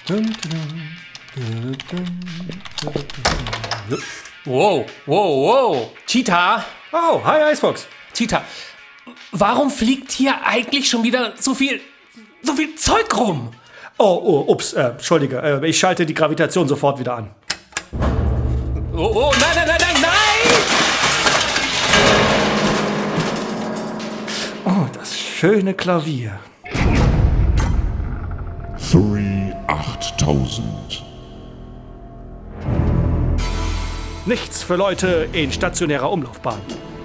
Wow. Cheetah. Oh, hi Icebox. Cheetah, warum fliegt hier eigentlich schon wieder so viel Zeug rum? Ups, Entschuldige, ich schalte die Gravitation sofort wieder an. Nein! Oh, das schöne Klavier. 8000. Nichts für Leute in stationärer Umlaufbahn.